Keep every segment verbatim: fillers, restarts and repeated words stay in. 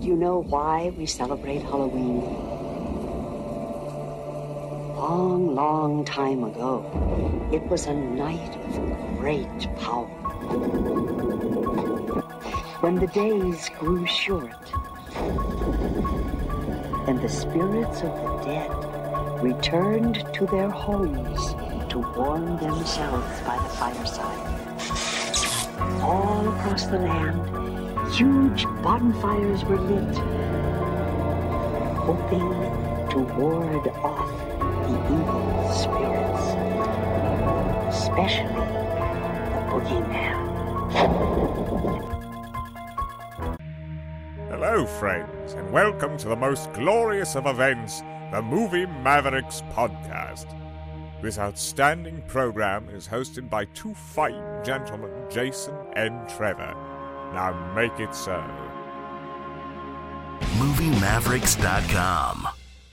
Do you know why we celebrate Halloween? Long, long time ago, it was a night of great power. When the days grew short, and the spirits of the dead returned to their homes to warm themselves by the fireside. All across the land, huge bonfires were lit, hoping to ward off the evil spirits, especially the boogeyman. Hello, friends, and welcome to the most glorious of events, the Movie Mavericks podcast. This outstanding program is hosted by two fine gentlemen, Jason and Trevor. Now make it so. Movie Mavericks dot com.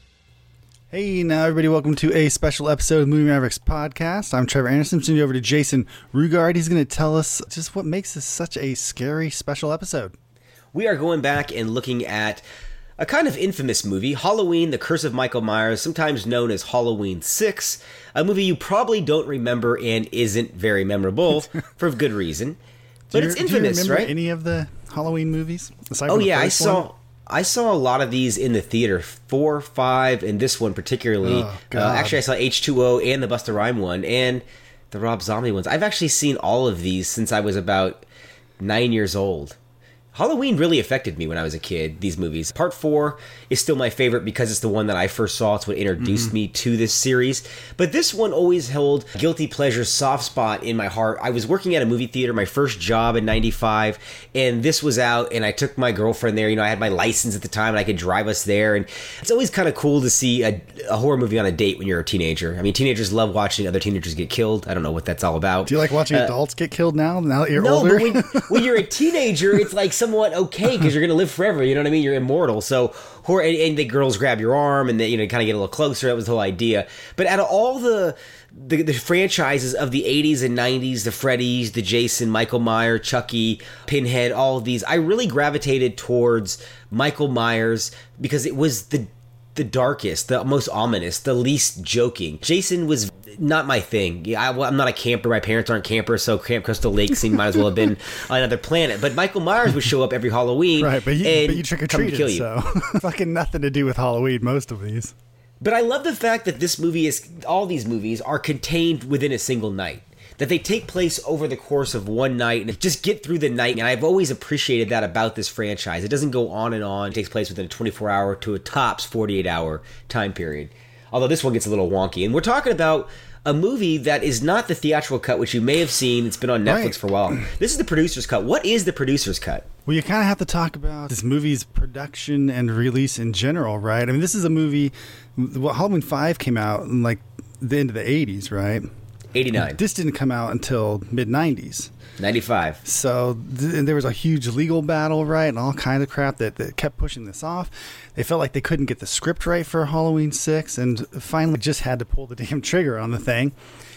Hey, now everybody, welcome to a special episode of Movie Mavericks podcast. I'm Trevor Anderson. Sending you over to Jason Rugard. He's going to tell us just what makes this such a scary special episode. We are going back and looking at a kind of infamous movie, Halloween, The Curse of Michael Myers, sometimes known as Halloween six, a movie you probably don't remember and isn't very memorable for good reason. But you, it's infamous, do you remember right? Any of the Halloween movies? Aside Oh from the yeah, I first saw one? I saw a lot of these in the theater, four, five, and this one particularly. Oh, uh, God. actually, I saw H two O and the Busta Rhymes one and the Rob Zombie ones. I've actually seen all of these since I was about nine years old. Halloween really affected me when I was a kid, these movies. Part four is still my favorite because it's the one that I first saw. It's what introduced mm-hmm. me to this series. But this one always held a guilty pleasure soft spot in my heart. I was working at a movie theater, my first job in ninety-five, and this was out, and I took my girlfriend there. You know, I had my license at the time, and I could drive us there. And it's always kind of cool to see a, a horror movie on a date when you're a teenager. I mean, teenagers love watching other teenagers get killed. I don't know what that's all about. Do you like watching uh, adults get killed now, now that you're no, older? No, but when, when you're a teenager, it's like somewhat okay because you're going to live forever. You know what I mean? You're immortal. So, horror, and, and the girls grab your arm and they, you know, kind of get a little closer. That was the whole idea. But out of all the, the the franchises of the eighties and nineties, the Freddys, the Jason, Michael Myers, Chucky, Pinhead, all of these, I really gravitated towards Michael Myers because it was the the darkest, the most ominous, the least joking. Jason was not my thing. Yeah, I, well, I'm not a camper. My parents aren't campers, so Camp Crystal Lake scene might as well have been on another planet. But Michael Myers would show up every Halloween, right? But you, and but you trick or come treated, kill you. so fucking nothing to do with Halloween. Most of these. But I love the fact that this movie is, all these movies are contained within a single night. That they take place over the course of one night and just get through the night. And I've always appreciated that about this franchise. It doesn't go on and on. It takes place within a twenty-four hour to a tops forty-eight hour time period. Although this one gets a little wonky. And we're talking about a movie that is not the theatrical cut, which you may have seen. It's been on Netflix right. for a while. This is the producer's cut. What is the producer's cut? Well, you kind of have to talk about this movie's production and release in general, right? I mean, this is a movie. Well, Halloween five came out in like the end of the eighties, right? eighty-nine. This didn't come out until mid nineties. ninety-five. So th- and there was a huge legal battle, right, and all kinds of crap that, that kept pushing this off. They felt like they couldn't get the script right for Halloween six, and finally just had to pull the damn trigger on the thing.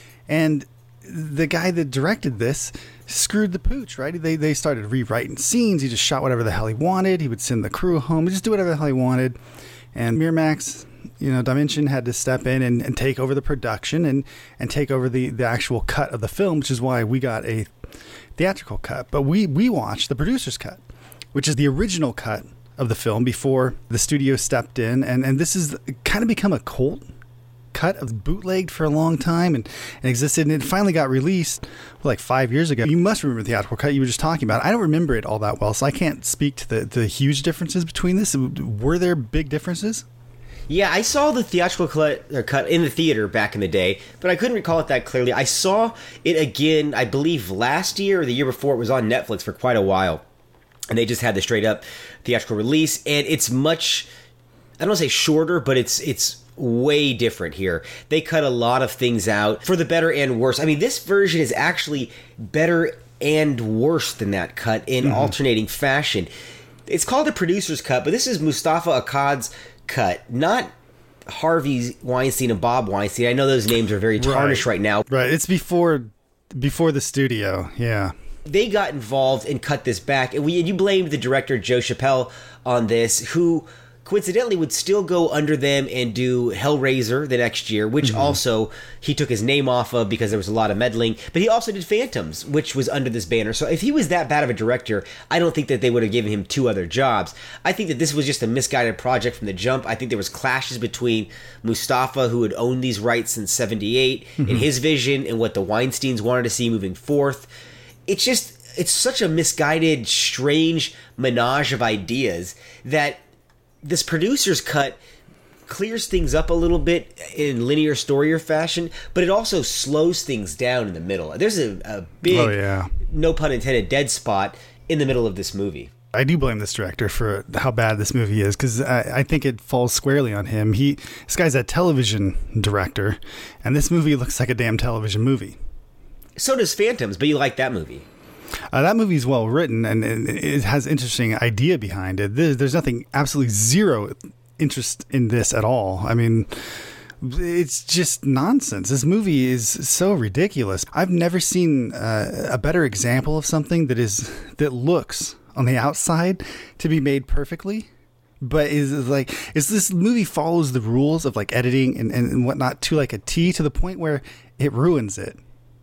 And the guy that directed this screwed the pooch, right? They they started rewriting scenes. He just shot whatever the hell he wanted. He would send the crew home. He'd just do whatever the hell he wanted. And Miramax, you know, Dimension had to step in and, and take over the production and, and take over the, the actual cut of the film, which is why we got a theatrical cut. But we, we watched the producer's cut, which is the original cut of the film before the studio stepped in. And, and this has kind of become a cult cut of bootlegged for a long time and, and existed. And it finally got released like five years ago. You must remember the theatrical cut you were just talking about. I don't remember it all that well, so I can't speak to the, the huge differences between this. Were there big differences? Yeah, I saw the theatrical cut, cut in the theater back in the day, but I couldn't recall it that clearly. I saw it again, I believe, last year or the year before. It was on Netflix for quite a while, and they just had the straight-up theatrical release, and it's much, I don't want to say shorter, but it's it's way different here. They cut a lot of things out for the better and worse. I mean, this version is actually better and worse than that cut in mm-hmm. alternating fashion. It's called the producer's cut, but this is Mustafa Akkad's cut, not Harvey Weinstein and Bob Weinstein. I know those names are very tarnished right, right now. Right. It's before before the studio. Yeah. they got involved and cut this back. And we and you blamed the director, Joe Chappelle, on this, who coincidentally would still go under them and do Hellraiser the next year, which mm-hmm. also he took his name off of because there was a lot of meddling. But he also did Phantoms, which was under this banner. So if he was that bad of a director, I don't think that they would have given him two other jobs. I think that this was just a misguided project from the jump. I think there was clashes between Mustafa, who had owned these rights since seventy-eight, mm-hmm. and his vision and what the Weinsteins wanted to see moving forth. It's just, it's such a misguided, strange menage of ideas that this producer's cut clears things up a little bit in linear story or fashion, but it also slows things down in the middle. There's a, a big, oh, yeah. no pun intended, dead spot in the middle of this movie. I do blame this director for how bad this movie is, because I, I think it falls squarely on him. He, this guy's a television director, and this movie looks like a damn television movie. So does Phantoms, but you like that movie. Uh, that movie's well written, and, and it has interesting idea behind it. There's, there's nothing, absolutely zero interest in this at all. I mean, it's just nonsense. This movie is so ridiculous. I've never seen uh, a better example of something that is that looks on the outside to be made perfectly, but is like, is this movie follows the rules of like editing and, and whatnot to like a T, to the point where it ruins it.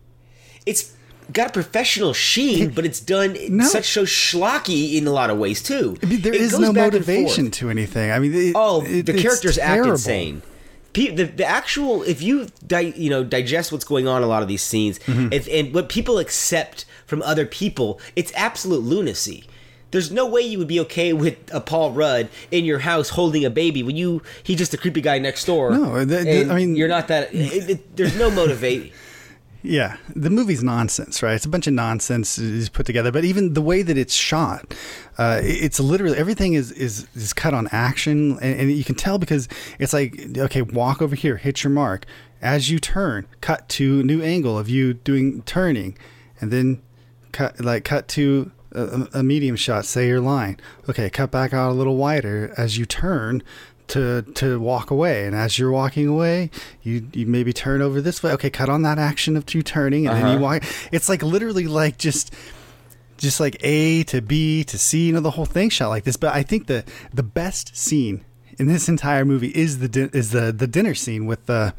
It's got a professional sheen, but it's done no. such so schlocky in a lot of ways too. I mean, there it is no motivation to anything. I mean, it, oh, it, the characters act terrible. insane. The, the actual, if you di, you know digest what's going on in a lot of these scenes, mm-hmm. if, and what people accept from other people, it's absolute lunacy. There's no way you would be okay with a Paul Rudd in your house holding a baby when you he's just a creepy guy next door. No, the, the, I mean, you're not that. It, it, there's no motivation. Yeah, the movie's nonsense, right? It's a bunch of nonsense is put together. But even the way that it's shot, uh, it's literally everything is is, is cut on action, and, and you can tell because it's like, okay, walk over here, hit your mark. As you turn, cut to new angle of you doing turning, and then cut like cut to a, a medium shot. Say your line. Okay, cut back out a little wider as you turn to to walk away, and as you're walking away you you maybe turn over this way. Okay, cut on that action of you turning, and uh-huh. then you walk. It's like literally like just just like A to B to C, you know, the whole thing shot like this. But I think the the best scene in this entire movie is the di- is the the dinner scene with the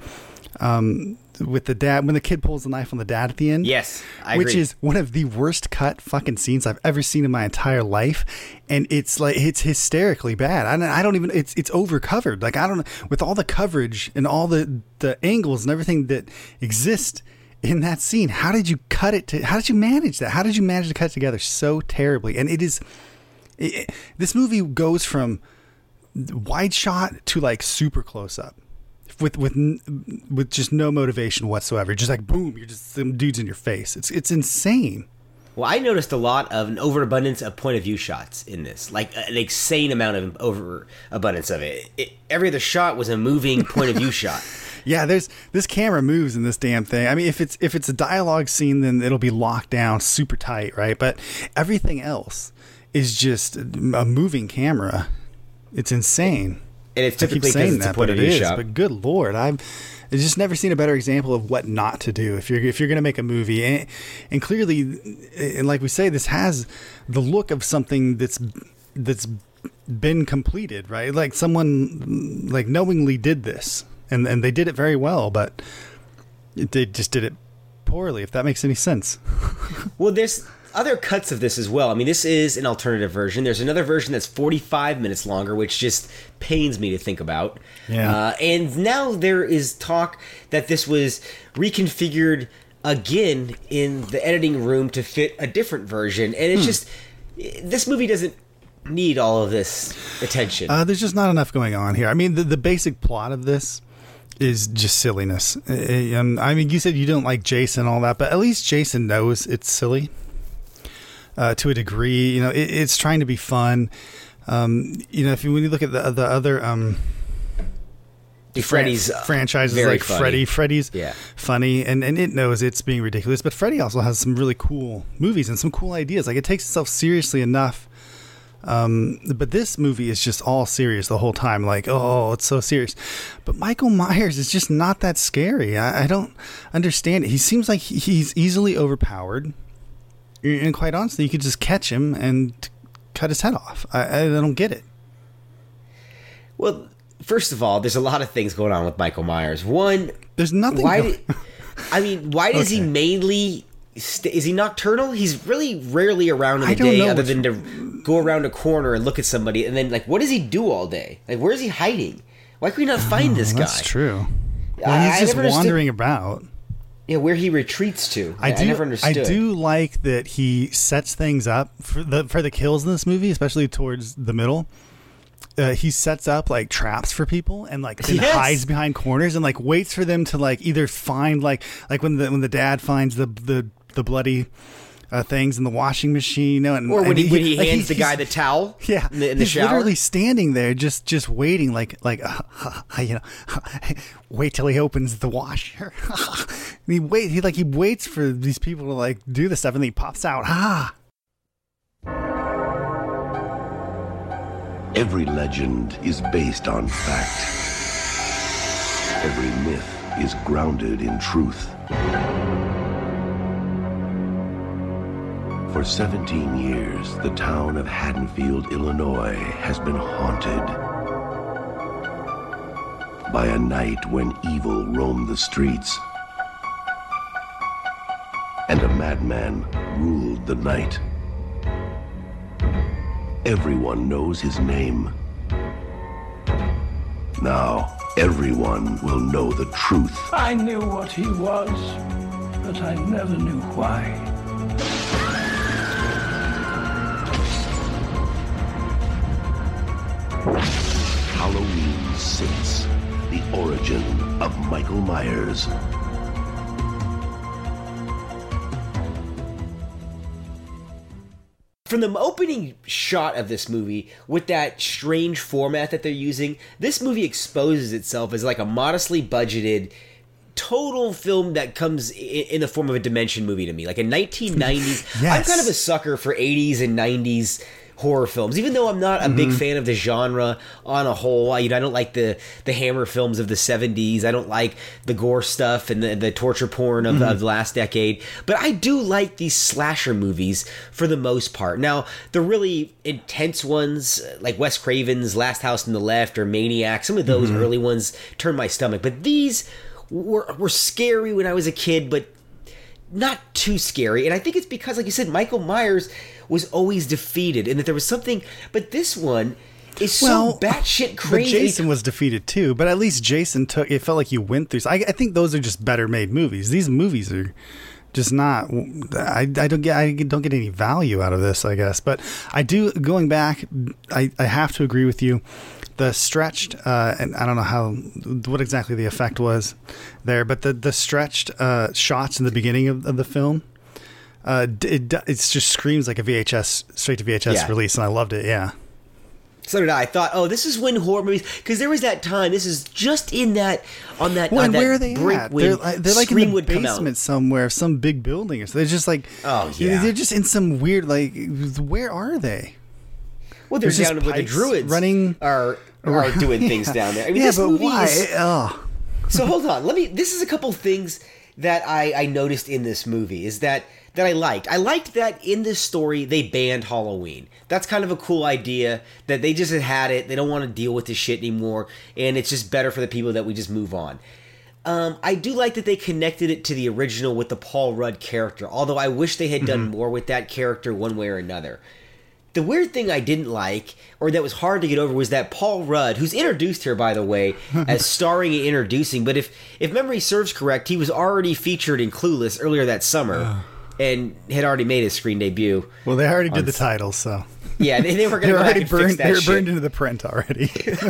um with the dad, when the kid pulls the knife on the dad at the end. Yes, I which agree. is one of the worst cut fucking scenes I've ever seen in my entire life, and it's like it's hysterically bad. I don't, I don't even. It's it's overcovered. Like I don't know, with all the coverage and all the the angles and everything that exist in that scene. How did you cut it to? How did you manage that? How did you manage to cut it together so terribly? And it is it, this movie goes from wide shot to like super close up. With with with just no motivation whatsoever, just like boom, you're just some dudes in your face. It's it's insane. Well, I noticed a lot of an overabundance of point of view shots in this, like an insane amount of overabundance of it. it. Every other shot was a moving point of view shot. Yeah, there's this camera moves in this damn thing. I mean, if it's if it's a dialogue scene, then it'll be locked down super tight, right? But everything else is just a moving camera. It's insane. And it's typically because it's that, a point of it view is, shot. But good Lord, I've just never seen a better example of what not to do if you're if you're going to make a movie. And, and clearly, and like we say, this has the look of something that's that's been completed, right? Like someone like knowingly did this, and and they did it very well, but they just did it poorly. If that makes any sense. Well, there's other cuts of this as well. I mean, this is an alternative version. There's another version that's forty-five minutes longer, which just pains me to think about. Yeah. Uh, and now there is talk that this was reconfigured again in the editing room to fit a different version. And it's hmm. just, this movie doesn't need all of this attention. Uh, there's just not enough going on here. I mean, the, the basic plot of this is just silliness. Um, I mean, you said you don't like Jason and all that, but at least Jason knows it's silly. Uh, to a degree, you know, it, it's trying to be fun. Um, you know, if you, when you look at the the other um, Freddy's fran- franchises very like funny. Freddy, Freddy's yeah. funny, and, and it knows it's being ridiculous. But Freddy also has some really cool movies and some cool ideas. Like it takes itself seriously enough. Um, but this movie is just all serious the whole time. Like, oh, it's so serious. But Michael Myers is just not that scary. I, I don't understand it. He seems like he, he's easily overpowered. And quite honestly, you could just catch him and cut his head off. I, I don't get it. Well, first of all, there's a lot of things going on with Michael Myers. One, there's nothing. Why? Going- Did, I mean, why does okay. he mainly? St- is he nocturnal? He's really rarely around in the day, other than to go around a corner and look at somebody. And then, like, what does he do all day? Like, where is he hiding? Why could we not find oh, this guy? That's true. Well, I, he's I just wandering about. Yeah, where he retreats to. I, I, do, I never understood. I do like that he sets things up for the for the kills in this movie, especially towards the middle. Uh, he sets up like traps for people and like then yes. hides behind corners and like waits for them to like either find like like when the when the dad finds the the the bloody uh, things in the washing machine, you know, and, or when and he, he when he like hands he, the guy the towel, yeah, in the, in the he's shower. literally standing there, just just waiting, like like uh, uh, you know, wait till he opens the washer. And he wait, he like he waits for these people to like do the stuff, and then he pops out. Ah. Every legend is based on fact. Every myth is grounded in truth. For seventeen years, the town of Haddonfield, Illinois, has been haunted by a night when evil roamed the streets and a madman ruled the night. Everyone knows his name. Now, everyone will know the truth. I knew what he was, but I never knew why. Halloween six, the origin of Michael Myers. From the opening shot of this movie, with that strange format that they're using, this movie exposes itself as like a modestly budgeted total film that comes in the form of a Dimension movie to me, like a nineteen nineties. Yes. I'm kind of a sucker for eighties and nineties horror films, even though I'm not a mm-hmm. big fan of the genre on a whole. I, you know, I don't like the the Hammer films of the seventies. I don't like the gore stuff and the, the torture porn of, mm-hmm. of the last decade. But I do like these slasher movies for the most part. Now, the really intense ones, like Wes Craven's Last House on the Left or Maniac, some of those mm-hmm. early ones turn my stomach. But these were were scary when I was a kid, but not too scary. And I think it's because, like you said, Michael Myers was always defeated, and that there was something. But this one is well, so batshit crazy. But Jason was defeated too. But at least Jason took. It felt like you went through. I, I think those are just better made movies. These movies are just not. I, I don't get. I don't get any value out of this, I guess. But I do. Going back, I, I have to agree with you. The stretched, uh, and I don't know how, what exactly the effect was there, but the the stretched uh, shots in the beginning of, of the film, uh, it it just screams like a V H S, straight to V H S yeah. release, and I loved it. Yeah. So did I. I thought, oh, this is when horror movies, because there was that time. This is just in that on that. Well, on and that where are they brink at? when They're, like- they're like in Scream the would come out. basement somewhere, of some big building, or so. They're just like, Oh, yeah. they're just in some weird like. Where are they? Well, they're There's just down where the pipes druids running- are are doing Yeah. things down there. I mean, yeah, this but movie why? is. Oh. So hold on. Let me. This is a couple things that I, I noticed in this movie is that that I liked. I liked that in this story they banned Halloween. That's kind of a cool idea that they just had had it. They don't want to deal with this shit anymore, and it's just better for the people that we just move on. Um, I do like that they connected it to the original with the Paul Rudd character, although I wish they had done mm-hmm. more with that character one way or another. The weird thing I didn't like, or that was hard to get over, was that Paul Rudd, who's introduced here, by the way, as starring and introducing, but if, if memory serves correct, he was already featured in Clueless earlier that summer, and had already made his screen debut. Well, they already did on, the title, so... Yeah, they, they were going to go back and burned, fix that They're shit. burned into the print already.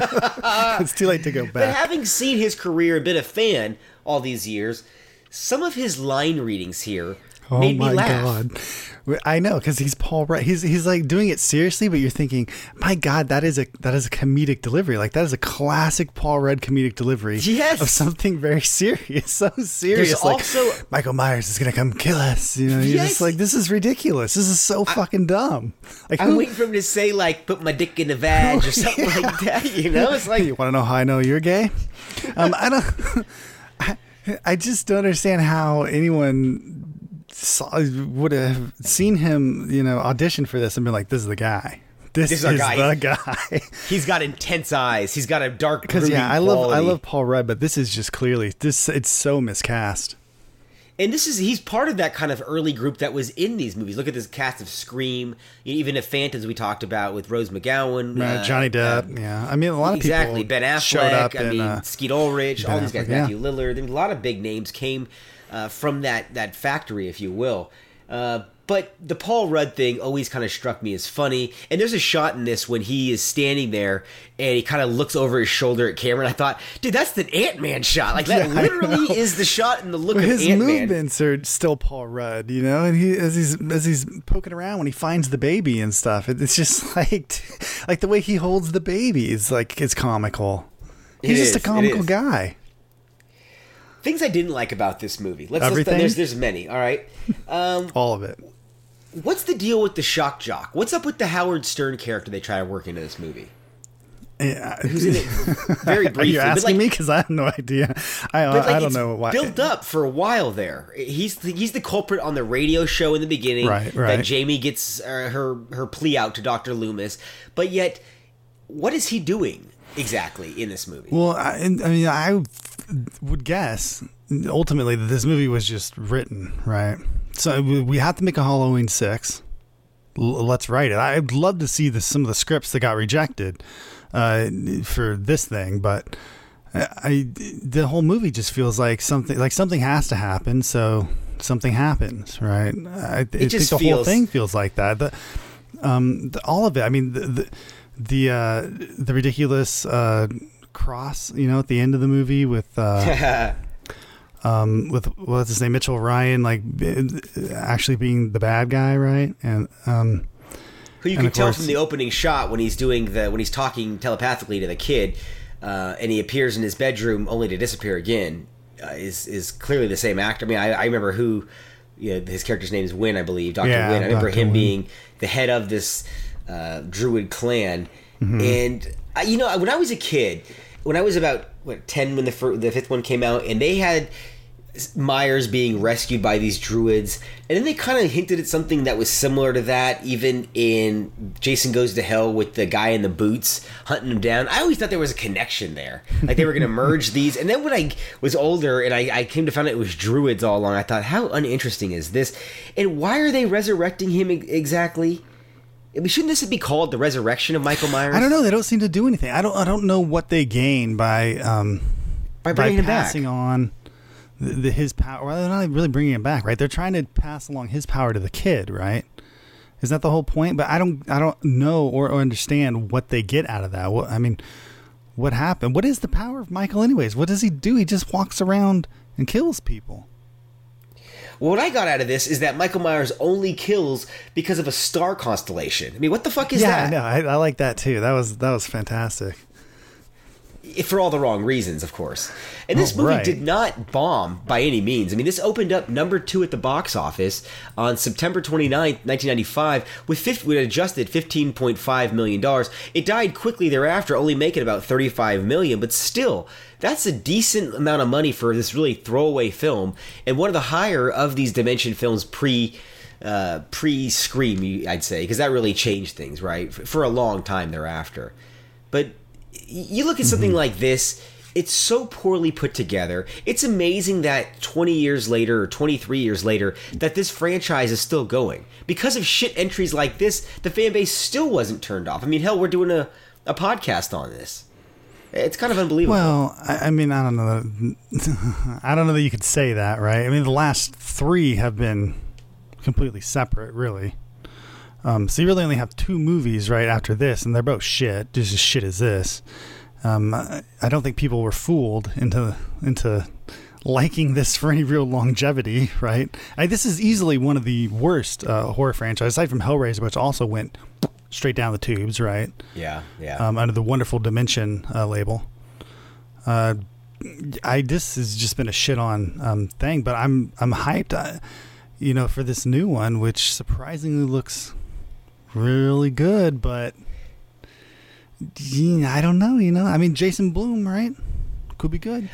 It's too late to go back. But having seen his career and been a fan all these years, some of his line readings here oh made me my laugh. God. I know, because he's Paul Rudd. He's he's like doing it seriously, but you're thinking, my God, that is a that is a comedic delivery. Like that is a classic Paul Rudd comedic delivery yes. of something very serious. So serious. There's like also Michael Myers is gonna come kill us. You know, you're yes. just like, this is ridiculous. This is so I, fucking dumb. Like I'm who, waiting for him to say like, "Put my dick in the vag" or something yeah. like that. You know, it's like, you want to know how I know you're gay? Um, I don't. I, I just don't understand how anyone saw, would have seen him, you know, audition for this and been like, "This is the guy. This, This is, is our guy. the guy." He's got intense eyes. He's got a dark Because yeah, I brooding love I quality. love Paul Rudd, but this is just clearly this. It's so miscast. And this is he's part of that kind of early group that was in these movies. Look at this cast of Scream, even if Phantoms we talked about with Rose McGowan, Right, uh, Johnny Depp. uh, yeah, I mean a lot of exactly people Ben Affleck. showed up I in, mean uh, Skeet Ulrich, Ben all these guys, Affleck, yeah. Matthew Lillard. I mean, a lot of big names came uh, from that that factory, if you will. Uh, but the Paul Rudd thing always kind of struck me as funny. And there's a shot in this when he is standing there and he kind of looks over his shoulder at camera. And I thought, dude, that's the Ant-Man shot. Like that Yeah, I literally know. is the shot and the look But of his Ant-Man. movements are still Paul Rudd, you know, and he as he's as he's poking around when he finds the baby and stuff. it- It's just like like the way he holds the baby is like it's comical. It He's just is, a it comical is. guy. Things I didn't like about this movie. Let's, Everything? let's there's there's many. All right. Um, All of it. what's the deal with the shock jock? What's up with the Howard Stern character they try to work into this movie? Yeah. Who's in it very Are briefly. you but asking like, me? Because I have no idea. I but like I don't it's know why. built up for a while there. He's the, he's the culprit on the radio show in the beginning. Right, right. That Jamie gets uh, her her plea out to Doctor Loomis, but yet, what is he doing exactly in this movie? Well, I, I mean, I would guess ultimately that this movie was just written, right? So we we have to make a Halloween six. L- let's write it. I'd love to see the, some of the scripts that got rejected uh, for this thing, but I, I the whole movie just feels like something like something has to happen. So something happens, right? I, I think just the whole feels- thing feels like that. The, um, the, all of it. I mean, the the the, uh, the ridiculous uh, cross, you know, at the end of the movie with. Uh, Um, with what's his name, Mitchell Ryan, like actually being the bad guy, right? And um, Who you and can of tell course- from the opening shot when he's doing the when he's talking telepathically to the kid, uh, and he appears in his bedroom only to disappear again, uh, is is clearly the same actor. I mean, I, I remember who, you know, his character's name is Wynn, I believe, Doctor Yeah, Wynn. I remember Doctor him Wynn. being the head of this uh, Druid clan, Mm-hmm. and I, you know, when I was a kid, when I was about what ten when the fir- the fifth one came out, and they had Myers being rescued by these druids, and then they kind of hinted at something that was similar to that even in Jason Goes to Hell with the guy in the boots hunting him down. I always thought there was a connection there, like they were going to merge these. And then when I was older and I, I came to find out it was druids all along, I thought, how uninteresting is this, and why are they resurrecting him e- exactly? I mean, shouldn't this be called the resurrection of Michael Myers? I don't know. They don't seem to do anything. I don't. I don't know what they gain by um, By bringing him passing back. on the, the, his power. Well, they're not really bringing him back, right? They're trying to pass along his power to the kid, right? Is that the whole point? But I don't. I don't know or, or understand what they get out of that. What, I mean, what happened? What is the power of Michael, anyways? What does he do? He just walks around and kills people. Well, what I got out of this is that Michael Myers only kills because of a star constellation. I mean, what the fuck is yeah, that? I know. I, I like that too. That was that was fantastic. For all the wrong reasons, of course. And this Oh, movie right. did not bomb by any means. I mean, this opened up number two at the box office on September twenty-ninth, nineteen ninety-five, with, fifty, with adjusted fifteen point five million dollars. It died quickly thereafter, only making about thirty-five million dollars, but still, that's a decent amount of money for this really throwaway film, and one of the higher of these Dimension films pre uh, pre-Scream, I'd say, because that really changed things, right, for a long time thereafter. But you look at something Mm-hmm. like this, it's so poorly put together. It's amazing that twenty years later or twenty-three years later that this franchise is still going. Because of shit entries like this, the fan base still wasn't turned off. I mean, hell, we're doing a, a podcast on this. It's kind of unbelievable. Well, I, I mean, I don't know. I don't know that you could say that, right? I mean, the last three have been completely separate, really. Um, so you really only have two movies right after this, and they're both shit, just as shit as this. Um, I, I don't think people were fooled into into liking this for any real longevity, right? I, this is easily one of the worst uh, horror franchises, aside from Hellraiser, which also went straight down the tubes, right? yeah, yeah. Um, under the Wonderful Dimension uh, label. Uh, I this has just been a shit on um, thing, but I'm I'm hyped, uh, you know, for this new one, which surprisingly looks really good. But yeah, I don't know, you know. I mean, Jason Blum, right? Could be good.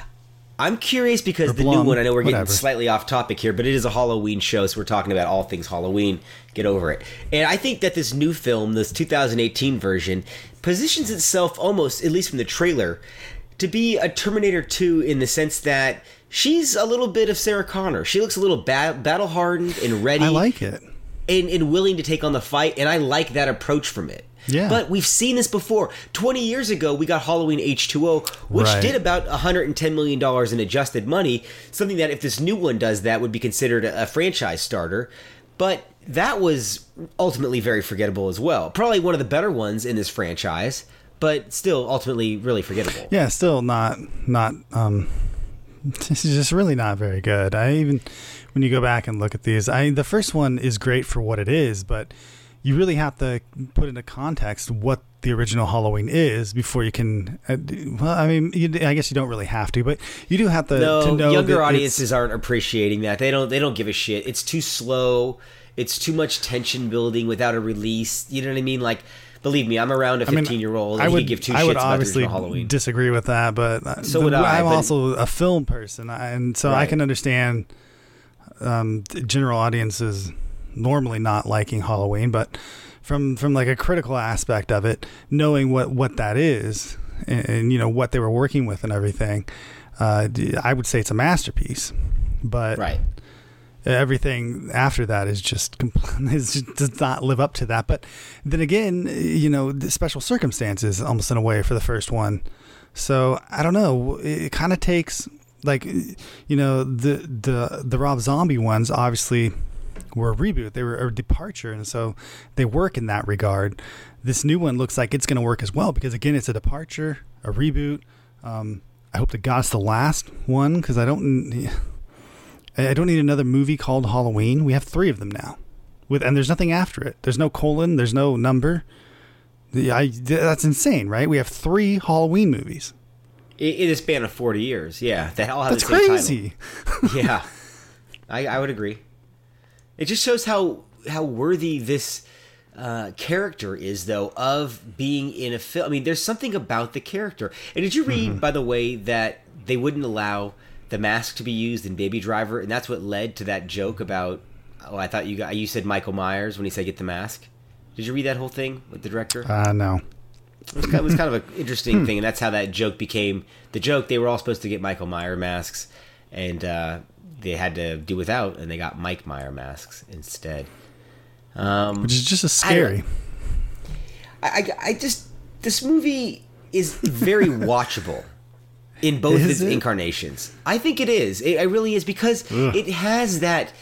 I'm curious because Or the Blum, new one, I know we're getting whatever. slightly off topic here, but it is a Halloween show, so we're talking about all things Halloween. Get over it. And I think that this new film, this two thousand eighteen version, positions itself almost, at least from the trailer, to be a Terminator two in the sense that she's a little bit of Sarah Connor. She looks a little ba- battle-hardened and ready. I like it. And, and willing to take on the fight, and I like that approach from it. Yeah. But we've seen this before. twenty years ago, we got Halloween H two O, which Right. did about one hundred ten million dollars in adjusted money, something that if this new one does that would be considered a, a franchise starter. But that was ultimately very forgettable as well. Probably one of the better ones in this franchise, but still ultimately really forgettable. Yeah, still not not um this is just really not very good. I even when you go back and look at these, I the first one is great for what it is, but you really have to put into context what the original Halloween is before you can. Uh, well, I mean, you, I guess you don't really have to, but you do have to, No, to know younger that audiences aren't appreciating that. They don't. They don't give a shit. It's too slow. It's too much tension building without a release. You know what I mean? Like, believe me, I'm around a I mean, fifteen-year-old. I and would he could give two I shits would about the obviously original Halloween. disagree with that, but uh, So the- would I, I'm but- also a film person, and so I Right. can understand um, the general audiences normally not liking Halloween, but from from like a critical aspect of it, knowing what what that is, and, and you know what they were working with and everything, uh, I would say it's a masterpiece. But Right. everything after that is just compl- is just, does not live up to that. But then again, you know, the special circumstances almost in a way for the first one. So I don't know. It, it kind of takes like, you know, the the the Rob Zombie ones obviously were a reboot. They were a departure, and so they work in that regard. This new one looks like it's going to work as well because again, it's a departure, a reboot. Um, I hope to God it's the last one because I don't. I don't need another movie called Halloween. We have three of them now, with and there's nothing after it. There's no colon. There's no number. The, I, that's insane, right? We have three Halloween movies. In in a span of forty years, yeah. They all have That's the same crazy. title. Yeah. I, I would agree. It just shows how how worthy this uh, character is, though, of being in a film. I mean, there's something about the character. And did you read, Mm-hmm. by the way, that they wouldn't allow the mask to be used in Baby Driver, and that's what led to that joke about, oh, I thought you got, you said Michael Myers when he said get the mask. Did you read that whole thing with the director? Uh, no. It was kind, it was kind of an interesting thing, and that's how that joke became the joke. They were all supposed to get Michael Myers masks, and uh, they had to do without, and they got Mike Myers masks instead. Um, Which is just as scary. I, I, I just this movie is very watchable in both Is its it? incarnations. I think it is. It, it really is because Ugh. it has that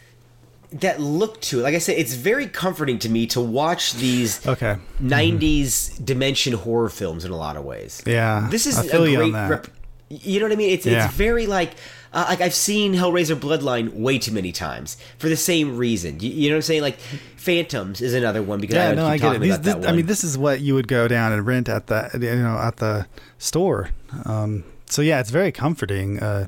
that look to it. Like I said, it's very comforting to me to watch these Okay. nineties dimension horror films in a lot of ways. Yeah, This is I feel a you on great that. rep- you know what I mean? It's Yeah. it's very like uh, like I've seen Hellraiser Bloodline way too many times for the same reason. You, you know what I'm saying? Like Phantoms is another one because Yeah, I no, keep I get it. talking These, about this, that I one. mean, this is what you would go down and rent at the you know at the store. Um, so yeah, it's very comforting. Uh,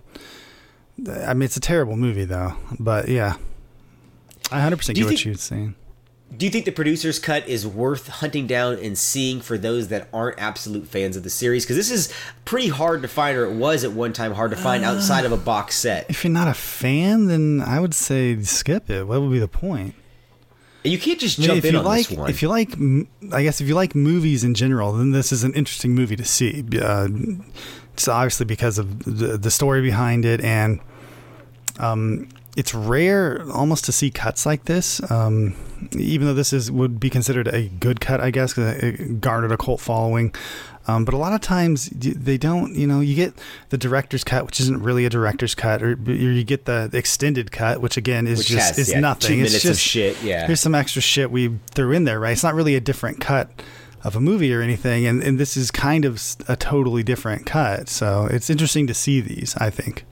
I mean, it's a terrible movie though, but yeah, I one hundred percent Do get you what think- you're saying. Do you think the producer's cut is worth hunting down and seeing for those that aren't absolute fans of the series? Because this is pretty hard to find, or it was at one time hard to find outside of a box set. If you're not a fan, then I would say skip it. What would be the point? And you can't just I mean, jump if in you on like, this one. if you like, m- I guess if you like movies in general, then this is an interesting movie to see. Uh, it's obviously because of the, the story behind it, and um, it's rare almost to see cuts like this. Um, even though this is would be considered a good cut, I guess, 'cause it garnered a cult following. Um, but a lot of times y- they don't, you know, you get the director's cut, which isn't really a director's cut, or, or you get the extended cut, which again is Which just has, is yeah, nothing. two It's minutes just, of shit, yeah. Here's some extra shit we threw in there, right? It's not really a different cut of a movie or anything, and, and this is kind of s- a totally different cut. So it's interesting to see these, I think.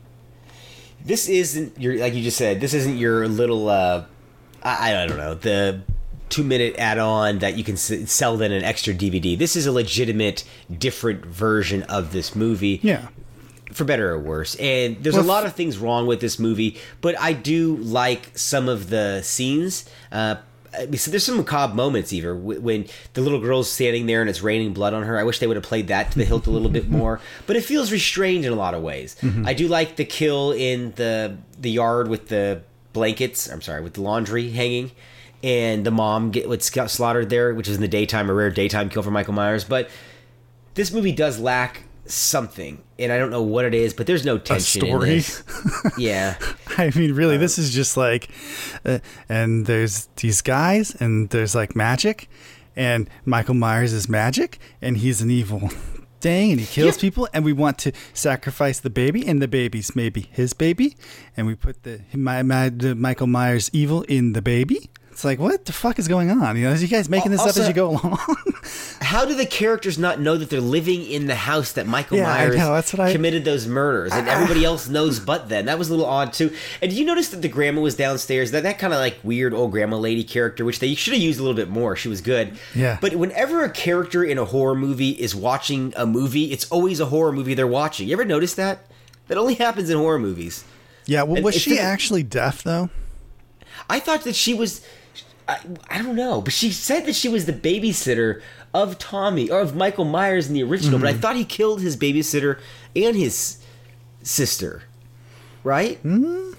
This isn't your, like you just said, this isn't your little, uh, I, I don't know, the two minute add on that you can s- sell in an extra D V D. This is a legitimate, different version of this movie. Yeah. For better or worse. And there's Well, a lot of things wrong with this movie, but I do like some of the scenes. Uh, I mean, so there's some macabre moments, even when the little girl's standing there and it's raining blood on her. I wish they would have played that to the hilt a little bit more, but it feels restrained in a lot of ways. Mm-hmm. I do like the kill in the the yard with the blankets. I'm sorry, with the laundry hanging, and the mom get what's got slaughtered there, which is in the daytime, a rare daytime kill for Michael Myers. But this movie does lack something, and I don't know what it is, but there's no tension a story. in this. Yeah. I mean, really, this is just like, uh, and there's these guys, and there's like magic, and Michael Myers is magic, and he's an evil thing, and he kills yeah. people, and we want to sacrifice the baby, and the baby's maybe his baby, and we put the my, my, the Michael Myers evil in the baby. It's like, what the fuck is going on? You know, are you guys making this also, up as you go along? How do the characters not know that they're living in the house that Michael yeah, Myers I know, that's what I, committed those murders, and everybody else knows but them? That was a little odd too. And did you notice that the grandma was downstairs? That that kind of like weird old grandma lady character, which they should have used a little bit more. She was good. Yeah. But whenever a character in a horror movie is watching a movie, it's always a horror movie they're watching. You ever notice that? That only happens in horror movies. Yeah. Well, and was she the, actually deaf though? I thought that she was. I, I don't know, but she said that she was the babysitter of Tommy, or of Michael Myers in the original, mm-hmm. but I thought he killed his babysitter and his sister, right? Mm-hmm.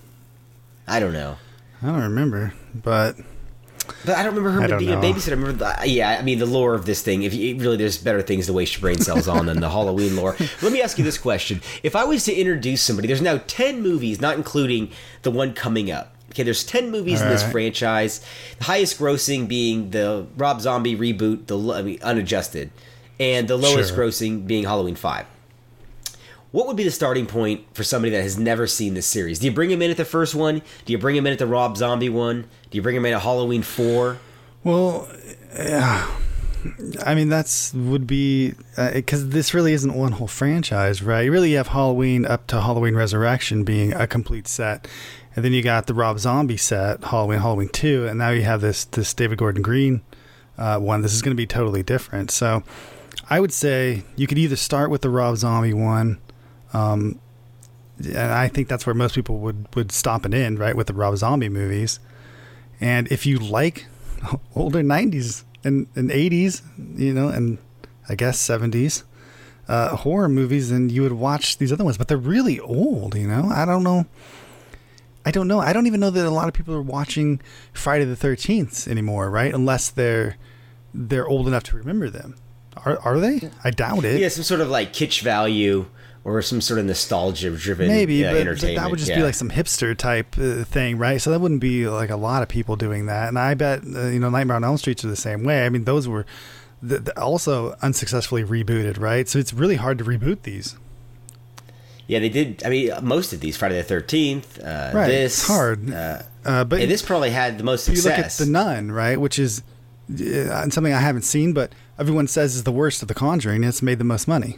I don't know. I don't remember, but... But I don't remember her don't being know. a babysitter. I remember, the, yeah, I mean, the lore of this thing, if you, really, there's better things to waste your brain cells on than the Halloween lore. Let me ask you this question. If I was to introduce somebody, there's now ten movies, not including the one coming up. Okay, there's ten movies All in this right. franchise. The highest grossing being the Rob Zombie reboot, the I mean, unadjusted, and the lowest Sure. grossing being Halloween five. What would be the starting point for somebody that has never seen this series? Do you bring him in at the first one? Do you bring him in at the Rob Zombie one? Do you bring him in at Halloween four? Well, yeah. I mean, that's would be because uh, this really isn't one whole franchise, right? You really have Halloween up to Halloween Resurrection being a complete set, and then you got the Rob Zombie set, Halloween, Halloween two, and now you have this this David Gordon Green uh, one. This is going to be totally different. So, I would say you could either start with the Rob Zombie one, um, and I think that's where most people would would stop and end, right, with the Rob Zombie movies. And if you like older nineties and, and eighties, you know, and I guess seventies uh, horror movies, then you would watch these other ones. But they're really old, you know. I don't know. I don't know. I don't even know that a lot of people are watching Friday the thirteenth anymore, right? Unless they're they're old enough to remember them. Are are they? I doubt it. Yeah, some sort of like kitsch value or some sort of nostalgia-driven Maybe, uh, but entertainment. that would just yeah. be like some hipster type uh, thing, right? So that wouldn't be like a lot of people doing that. And I bet uh, you know Nightmare on Elm Street are the same way. I mean, those were the, the also unsuccessfully rebooted, right? So it's really hard to reboot these. Yeah, they did. I mean, most of these, Friday the thirteenth, uh, Right, this, it's hard. Uh, Uh, but and this probably had the most you success. look at The Nun, right? Which is uh, something I haven't seen, but everyone says is the worst of The Conjuring. And it's made the most money.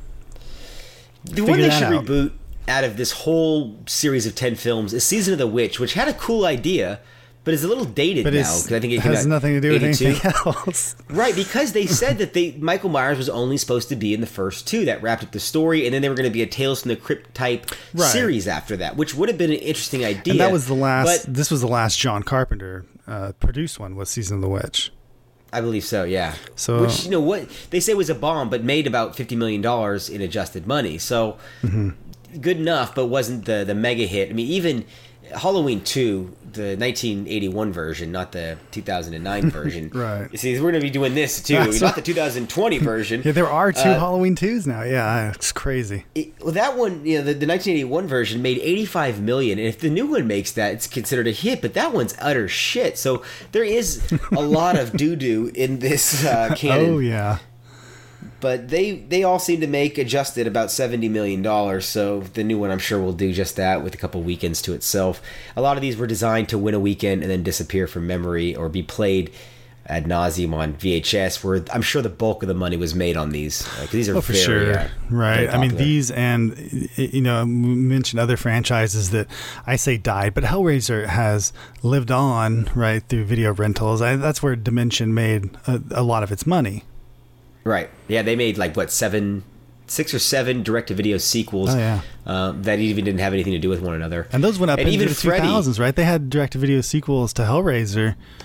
The one Figure they that should out. reboot out of this whole series of ten films is Season of the Witch, which had a cool idea, but is a little dated But now. it's- 'cause I think it it came has out nothing to do with eighty-two. anything else. Right, because they said that they Michael Myers was only supposed to be in the first two. That wrapped up the story, and then they were going to be a Tales from the Crypt type Right. series after that, which would have been an interesting idea. And that was the last. But This was the last John Carpenter uh, produced one. Was Season of the Witch. I believe so, yeah. So- which you know what they say was a bomb, but made about fifty million dollars in adjusted money. So Mm-hmm. good enough, but wasn't the the mega hit. I mean, even Halloween two, the nineteen eighty-one version, not the two thousand nine version. Right. You see, we're going to be doing this too, That's not the two thousand twenty version. Yeah, there are two Uh, Halloween twos now. Yeah, it's crazy. It, well, that one, you know, the, the nineteen eighty-one version made eighty-five million, and if the new one makes that, it's considered a hit. But that one's utter shit. So there is a lot of doo doo in this uh, canon. Oh yeah. But they they all seem to make adjusted about seventy million dollars. So the new one, I'm sure, will do just that with a couple weekends to itself. A lot of these were designed to win a weekend and then disappear from memory or be played ad nauseum on V H S, where I'm sure the bulk of the money was made on these. Uh, 'cause these are Oh, for very, sure. uh, Right. very I mean, popular. these and, you know, mention other franchises that I say died, but Hellraiser has lived on, right, through video rentals. I, that's where Dimension made a, a lot of its money. Right. Yeah, they made like, what, seven, six or seven direct-to-video sequels Oh, yeah. uh, that even didn't have anything to do with one another. And those went up And into even the Freddy- two thousands, right? They had direct-to-video sequels to Hellraiser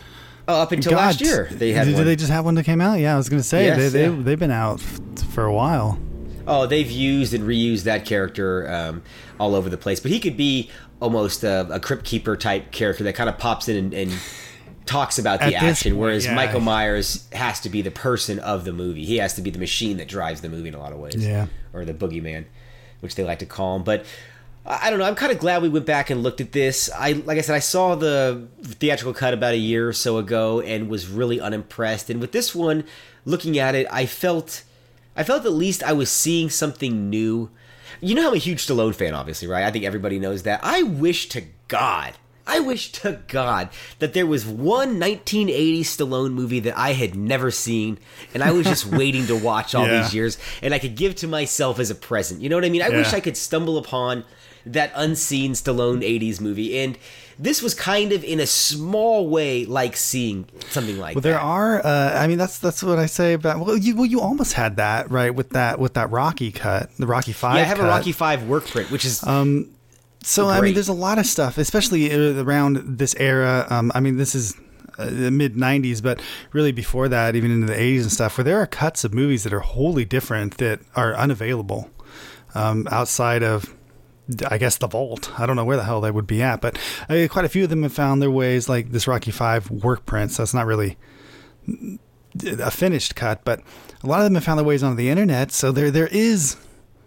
Oh, up until God, last year, they had did, one. did they just have one that came out? Yeah, I was going to say Yes, they, they yeah. they've been out f- for a while. Oh, they've used and reused that character um, all over the place. But he could be almost a, a Crypt Keeper type character that kind of pops in and, and talks about the At this action, point, whereas yeah. Michael Myers has to be the person of the movie. He has to be the machine that drives the movie in a lot of ways. Yeah. Or the boogeyman, which they like to call him. But I don't know. I'm kind of glad we went back and looked at this. I, like I said, I saw the theatrical cut about a year or so ago and was really unimpressed. And with this one, looking at it, I felt, I felt at least I was seeing something new. You know, I'm a huge Stallone fan, obviously, right? I think everybody knows that. I wish to God, I wish to God that there was one nineteen eighties Stallone movie that I had never seen, and I was just waiting to watch all Yeah. these years, and I could give to myself as a present. You know what I mean? I Yeah. wish I could stumble upon that unseen Stallone eighties movie, and this was kind of in a small way like seeing something like Well, that. there are. Uh, I mean, that's that's what I say about. Well, you well, you almost had that right with that with that Rocky cut, the Rocky Five. Yeah, I have cut. a Rocky Five work print, which is So I mean, Great. there's a lot of stuff, especially around this era. Um, I mean, this is uh, the mid nineties, but really before that, even into the eighties and stuff, where there are cuts of movies that are wholly different that are unavailable um, outside of, I guess, the vault. I don't know where the hell they would be at, but uh, quite a few of them have found their ways, like this Rocky Five work print. So it's not really a finished cut, but a lot of them have found their ways onto the internet. So there, there is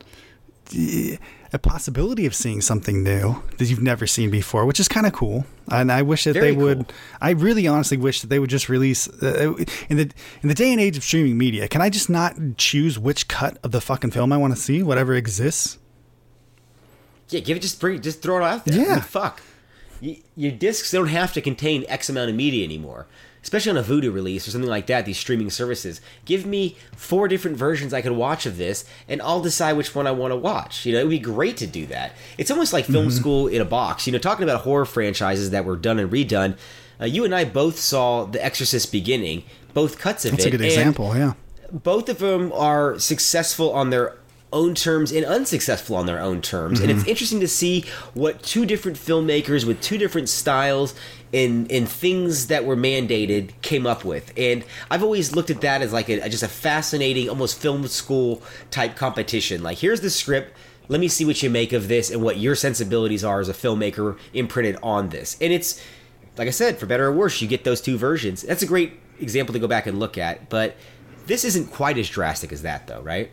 a possibility of seeing something new that you've never seen before, which is kind of cool. And I wish that Very they would. cool. I really, honestly wish that they would just release uh, in the in the day and age of streaming media. Can I just not choose which cut of the fucking film I want to see, whatever exists? yeah, give it just bring, just throw it out there. Yeah. I mean, fuck. Y- Your discs don't have to contain X amount of media anymore, especially on a Vudu release or something like that. These streaming services, give me four different versions I could watch of this, and I'll decide which one I want to watch. You know, it would be great to do that. It's almost like film school in a box. You know, talking about horror franchises that were done and redone. Uh, you and I both saw The Exorcist Beginning, both cuts of That's it. a good and example. Yeah. both of them are successful on their own terms and unsuccessful on their own terms. And it's interesting to see what two different filmmakers with two different styles and, and things that were mandated came up with. And I've always looked at that as like a, just a fascinating, almost film school type competition. Like, here's the script. Let me see what you make of this and what your sensibilities are as a filmmaker imprinted on this. And it's, like I said, for better or worse, you get those two versions. That's a great example to go back and look at. But this isn't quite as drastic as that, though, right?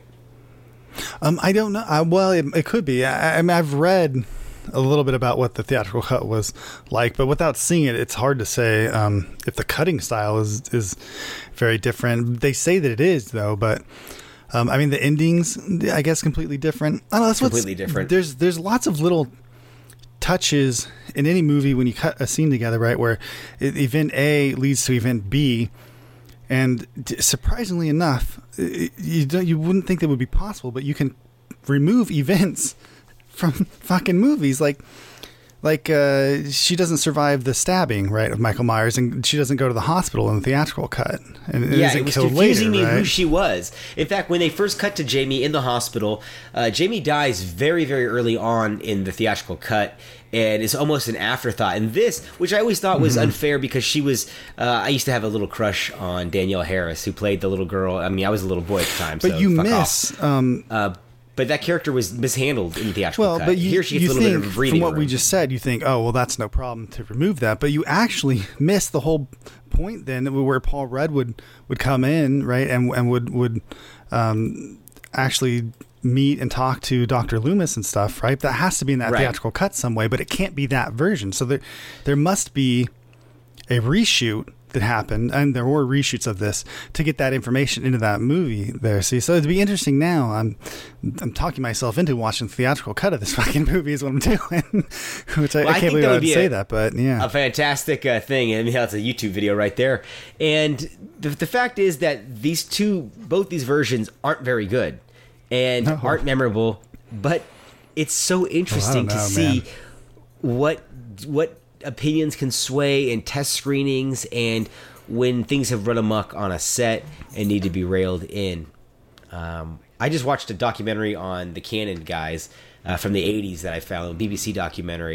Um, I don't know. I, well, it, it could be. I, I mean, I've read a little bit about what the theatrical cut was like, but without seeing it, it's hard to say um, if the cutting style is is very different. They say that it is, though, but um, I mean, the endings, I guess, completely different. I don't know. That's what's- Completely different. There's there's lots of little touches in any movie when you cut a scene together, right? Where it, event A leads to event B. And d- surprisingly enough, i- you don't, you wouldn't think that would be possible, but you can remove events from fucking movies. Like, like uh, she doesn't survive the stabbing, right, of Michael Myers, and she doesn't go to the hospital in the theatrical cut. And, and Yeah, isn't it was killed confusing later, me right? who she was. In fact, when they first cut to Jamie in the hospital, uh, Jamie dies very, very early on in the theatrical cut, and it's almost an afterthought. And this, which I always thought was Mm-hmm. unfair because she was, uh, I used to have a little crush on Danielle Harris, who played the little girl. I mean, I was a little boy at the time, But so you fuck miss. off. Um, Uh, but that character was mishandled in the theatrical well, cut. but you, Here she gets you a little think, bit of breathing from what room. we just said, you think, oh, well, that's no problem to remove that. But you actually miss the whole point then where Paul Rudd would, would come in, right, and and would, would um, actually meet and talk to Doctor Loomis and stuff, right? That has to be in that Right. theatrical cut some way, but it can't be that version. So there, there must be a reshoot that happened, and there were reshoots of this to get that information into that movie there. See, so it'd be interesting now. I'm I'm talking myself into watching the theatrical cut of this fucking movie is what I'm doing, which I, Well, I I can't think believe that I would would be say a- that, but yeah. a fantastic uh, thing. I mean, that's a YouTube video right there. And the, the fact is that these two, both these versions aren't very good and No. aren't memorable, but it's so interesting know, to see man. what what opinions can sway in test screenings and when things have run amok on a set and need to be railed in. Um, I just watched a documentary on the Cannon guys uh, from the eighties that I found, a B B C documentary. Uh,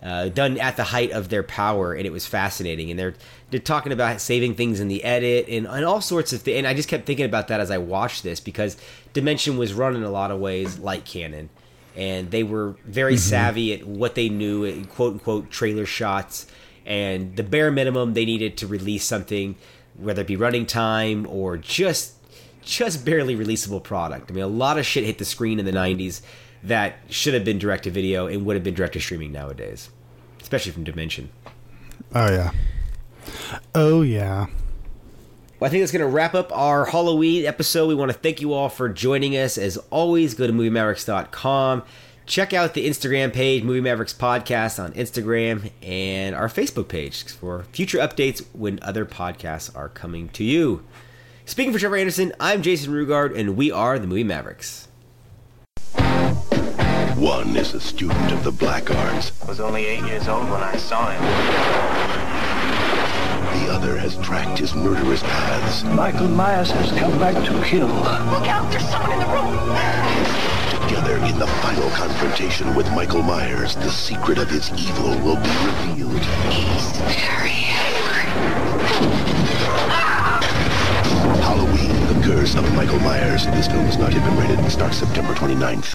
uh, done at the height of their power, and it was fascinating. And they're they're talking about saving things in the edit and, and all sorts of things. And I just kept thinking about that as I watched this, because Dimension was run in a lot of ways like Canon, and they were very mm-hmm. savvy at what they knew, at quote unquote trailer shots, and the bare minimum they needed to release something, whether it be running time or just just barely releasable product. I mean, a lot of shit hit the screen in the nineties that should have been direct to video and would have been direct to streaming nowadays, especially from Dimension. Oh yeah. Oh yeah. Well, I think that's going to wrap up our Halloween episode. We want to thank you all for joining us. As always, go to movie mavericks dot com. Check out the Instagram page, Movie Mavericks Podcast on Instagram, and our Facebook page for future updates when other podcasts are coming to you. Speaking for Trevor Anderson, I'm Jason Rugard, and we are the Movie Mavericks. One is a student of the black arts. I was only eight years old when I saw him. The other has tracked his murderous paths. Michael Myers has come back to kill. Look out, there's someone in the room! Together in the final confrontation with Michael Myers, the secret of his evil will be revealed. He's very angry. Halloween, The Curse of Michael Myers. This film is not yet been rated and starts September twenty-ninth.